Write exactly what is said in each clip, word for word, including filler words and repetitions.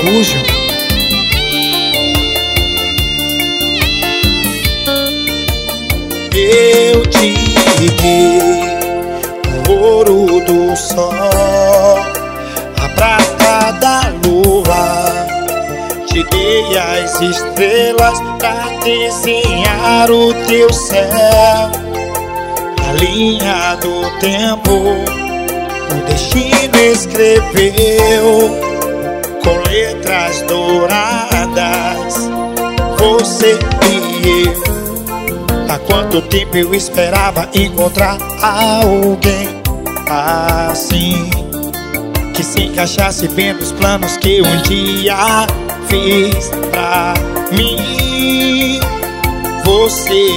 Araújo. Eu te dei o ouro do sol, a prata da lua, te dei as estrelas pra desenhar o teu céu. A linha do tempo o destino escreveu com letras douradas, você e eu. Há quanto tempo eu esperava encontrar alguém assim, que se encaixasse bem nos planos que um dia fiz pra mim. Você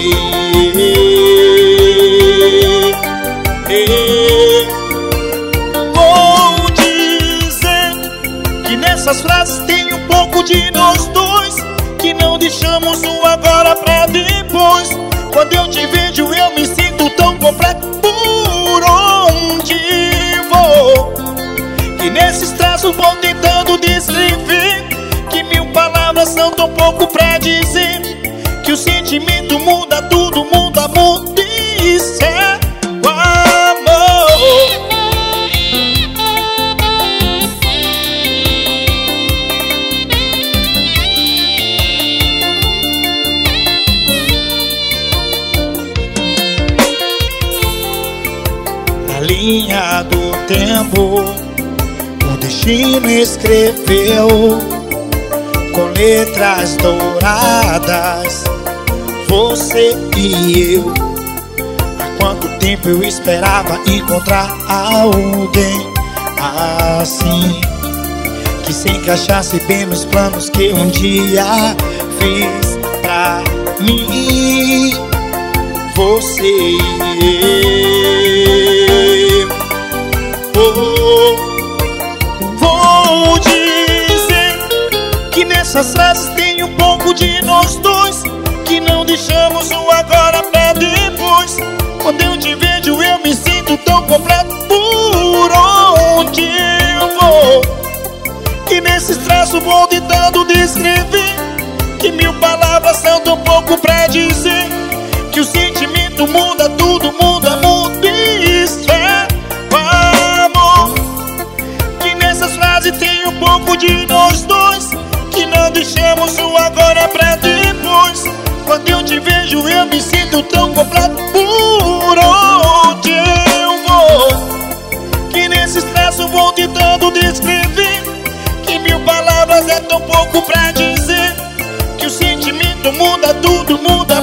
vou dizer que nessas frases tem um pouco de nós dois, que não deixamos o agora pra depois. Quando eu te vejo eu me sinto tão completo por onde vou, que nesses traços vou tentando descrever, que mil palavras são tão pouco pra dizer, que o sentimento muda tudo, muda, muda, isso é o amor. Na linha do tempo o destino escreveu com letras douradas, você e eu. Há quanto tempo eu esperava encontrar alguém assim, que se encaixasse bem nos planos que um dia fiz pra mim. Você e eu. Oh, vou dizer que nessas frases tem um pouco de nós dois, que não deixamos o agora pra depois. Quando eu te vejo eu me sinto tão completo por onde eu vou, que nesses traços vou tentando descrever, que mil palavras são tão pouco pra dizer, que o sentimento muda tudo, muda, muda, isso é o amor. Que nessas frases tem um pouco de nós dois, que não deixamos o agora pra depois. Quando eu te vejo eu me sinto tão completo por onde eu vou, que nesses traços vou tentando descrever, que mil palavras é tão pouco pra dizer, que o sentimento muda tudo, muda